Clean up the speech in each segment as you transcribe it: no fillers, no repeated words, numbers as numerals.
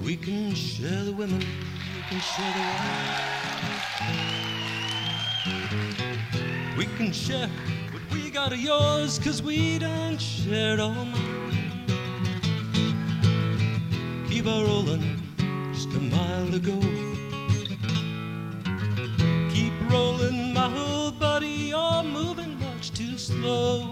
We can share the women, we can share the wine. We can share what we got of yours, 'cause we done shared all mine. Keep on rolling, just a mile to go. Keep rolling, my old buddy, you're moving much too slow.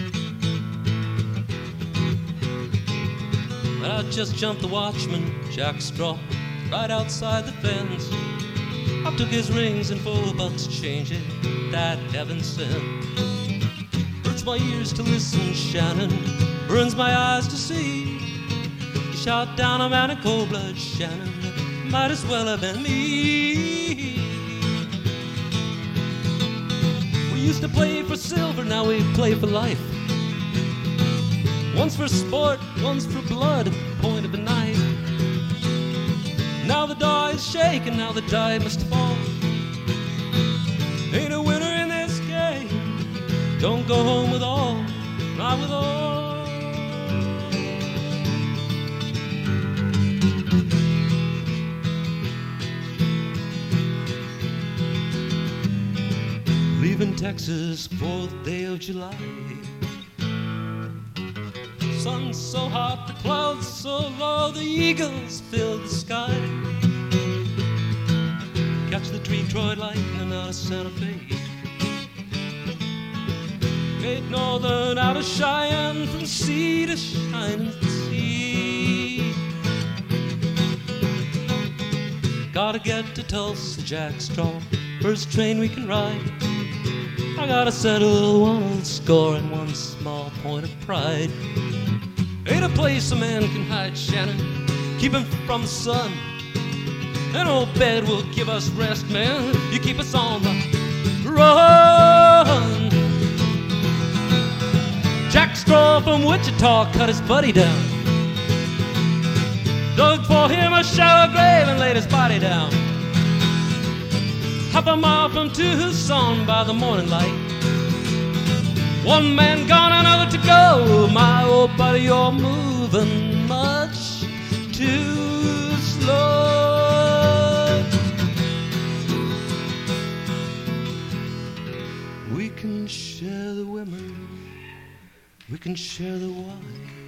But I just jumped the watchman, Jack Straw, right outside the fence. I took his rings and $4 change it that heaven sent. Hurts my ears to listen, Shannon, burns my eyes to see. You shot down a man in cold blood, Shannon, might as well have been me. We used to play for silver, now we play for life. One's for sport, one's for blood, at the point of a knife. Now the die is shaken, now the die must fall. Ain't a winner in this game, don't go home with all, not with all. Leaving Texas, 4th day of July. Sun so hot, the clouds so low, the eagles filled the sky. Catch the Detroit lightning out of Santa Fe. Great Northern out of Cheyenne, from sea to shining sea. Gotta get to Tulsa, Jack Straw, first train we can ride. I gotta settle one old score and one small point of pride. Ain't a place a man can hide, Shannon, keep him from the sun. An old bed will give us rest, man, you keep us on the run. Jack Straw from Wichita cut his buddy down, dug for him a shallow grave and laid his body down. Half a mile from Tucson by the morning light. One man gone, another to go. My old buddy, you're moving much too slow. We can share the women, we can share the wine.